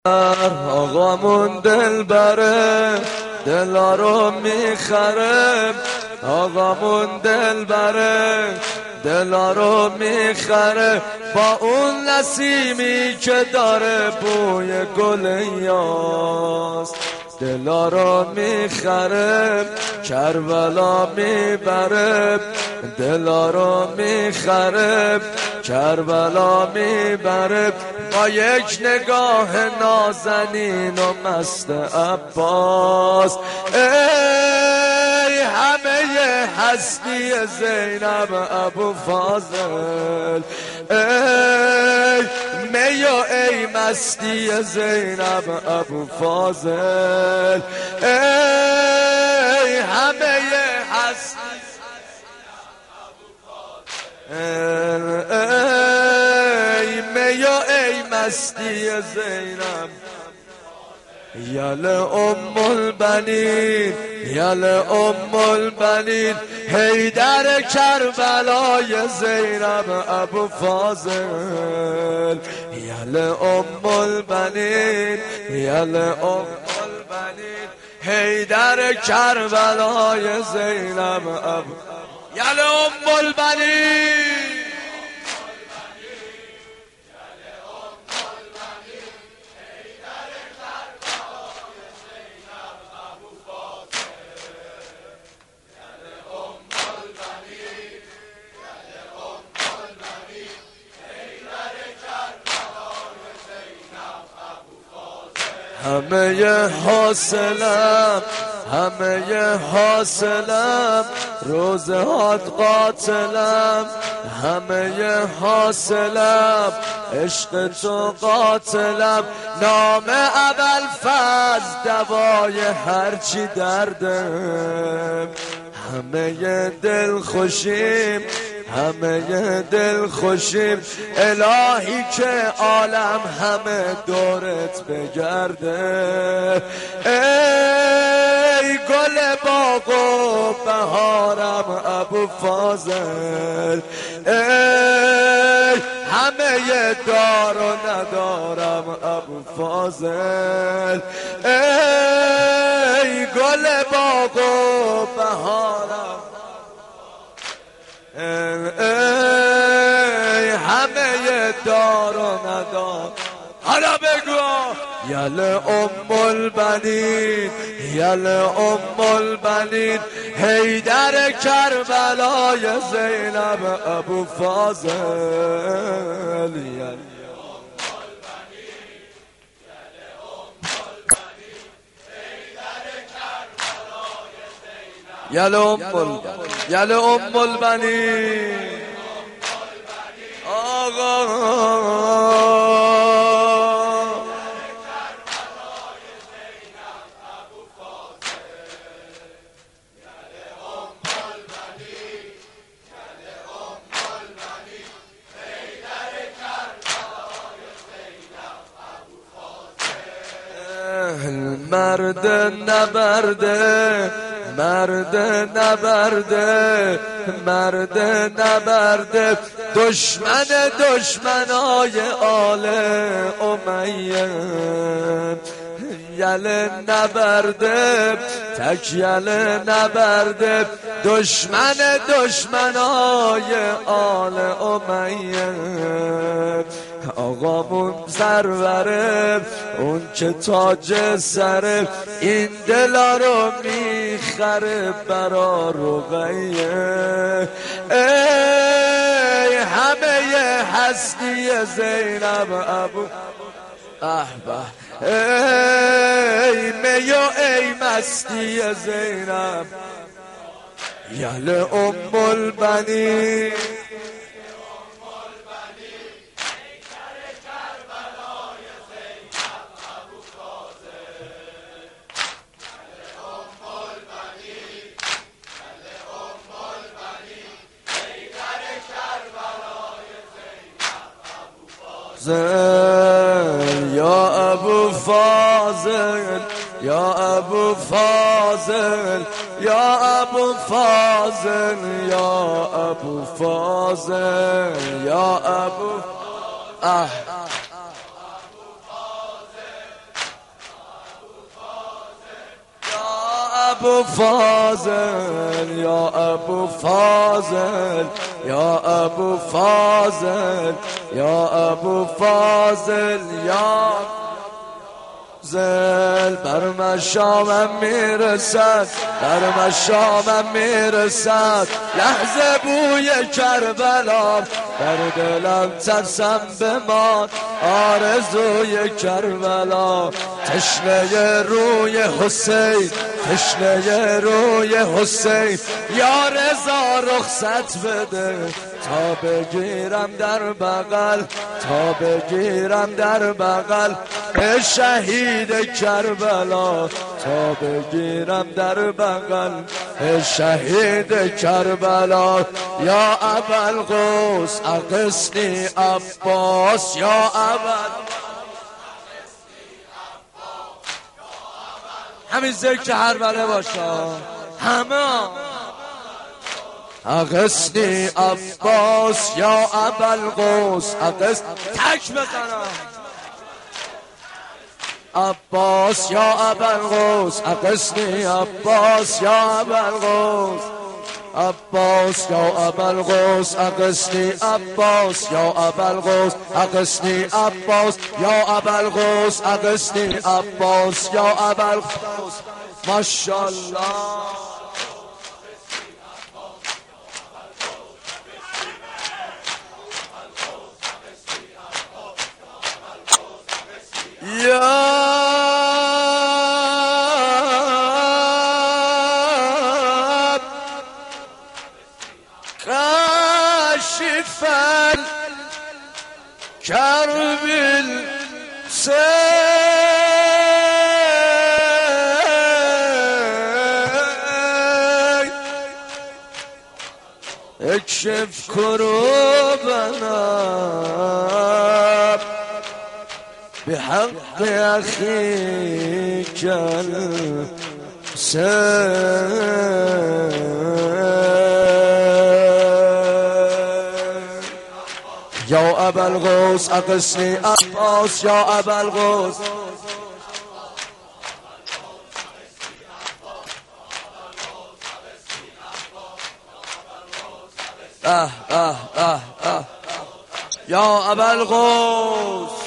آقامون دل بره دلا رو میخره، آقامون دل بره دلا رو میخره، با اون نسیمی که داره بوی گل یاس دلا رو میخره، کربلا میبره دلا رو میخره، کربلا میبره با یک نگاه نازنین و مست عباس. ای همه هستی زینب ابو فاضل، ای می و ای مستی زینب ابو فاضل، ای همه هستی ای می و ای مستی زینب، یل ام البنین یل ام البنین، حیدر کربلای زینب ابو فاضل، یل ام البنین یل ام البنین، حیدر کربلای زینب ابو یل ام البنین. همه حاصلم همه حاصلم، روزهات قاتلم همه حاصلم، عشق تو قاتلم، نام اول فاز دوای هرچی دردم، همه دل خوشیم همه دل خوشیم، الهی که عالم همه دورت بگرده، ای گل باغ و بهارم ابو فاضل، ای همه دار و ندارم ابو فاضل، ای گل باغ و بهارم، ای همه دار و ندار. حالا بگو یل ام البنین یل ام البنین، حیدر کربلای زینب ابو فاضل، یل ام البنین آقا. مرد نبرده مرد نبرده مرد نبرده، دشمن دشمنای آل امیه، یل نبرده تک یل نبرده، دشمن دشمنای آل امیه، آقامون سروره اون که تاج سره، این دلا رو میخره برا رقیه، ای همه هستی زینب ابو احبه، ای می و ای مستی زینب، یل ام البنین یا ابو فاضل یا ابو فاضل یا ابو فاضل یا ابو فاضل یا ابو ابو فاضل یا ابو فاضل یا ابو فاضل یا ابو فاضل یا زل بر مشامم میرسد بر مشامم میرسد لحظه بوی کربلا در دلم ترسم بمان آرزوی کربلا تشنه روی حسین تشنه روی حسین یا رضا رخصت بده تا بگیرم در بغل تا بگیرم در بغل شهید کربلا تا بگیرم در بغل شهید کربلا یا ابوالقوس اغثنی عباس یا همین ذکر هر بله باشه همه اغثنی عباس یا ابوالقوس اغث تک بزنم عباس یا ابوالقوس اغثنی عباس یا ابوالقوس عباس یا ابوالقوس اغثنی عباس یا ابوالقوس اغثنی عباس یا ابوالقوس اغثنی عباس یا ابوالقوس ماشاءالله یا کاشف الكرب اكشف كروبنا بحق أخيك يا أبا الغوث أغثني عباس يا أبا الغوث يا أبا الغوث